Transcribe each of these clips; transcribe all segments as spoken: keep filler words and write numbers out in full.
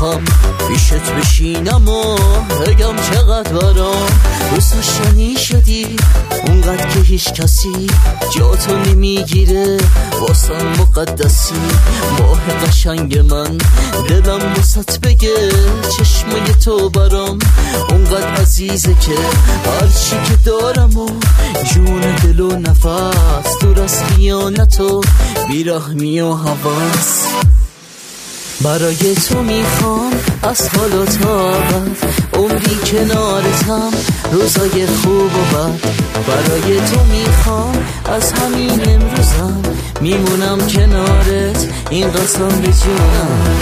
میخوام پیشت بشینم و بگم چقدر برام دوست داشتنی شدی، اونقدر که هیچ کسی جاتو نمیگیره، واسم مقدسی ماه قشنگ من. دلم واسط بگه چشمای تو برام اونقدر عزیزه که هرچی که دارم و جون دل و نفس دور از خیانت و بیرحمی و هوس. برای تو میخوام از حالا تا ابد عمری کنارتم، روزای خوب و بد. برای تو میخوام از همین امروزم میمونم کنارت، این قسم به جونم.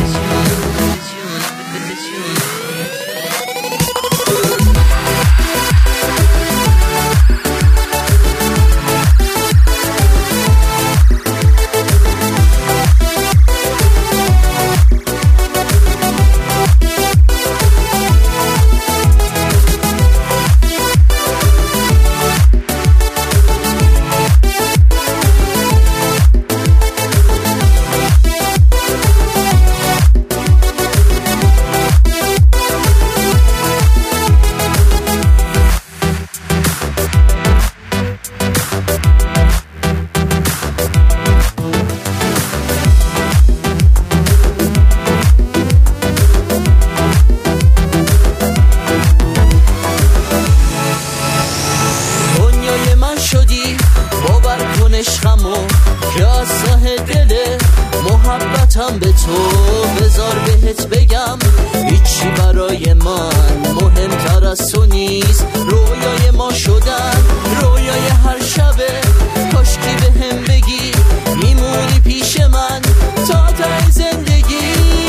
عشقمو که از ته دل محبتم به تو بذار بهت بگم، هیچی برای من مهمتر از تو نیست. رویای ما شدن رویای هر شبه، کاشکی به هم بگی میمونی پیش من تا ته زندگی.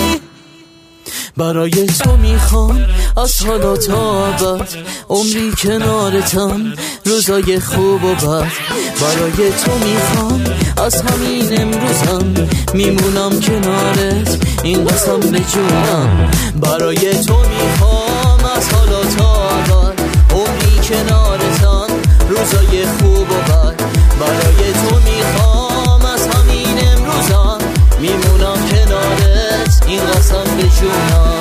برای تو میخوام از حالا تا ابد عمری کنارتم، روزای خوب و بد. برای تو میخوام از همین امروزم میمونم کنارت، این قسم به جونم. برای تو میخوام از حالا تا ابد عمری کنارتم، روزای خوب و بد. برای تو میخوام از همین امروزم میمونم کنارت، این قسم به جونم.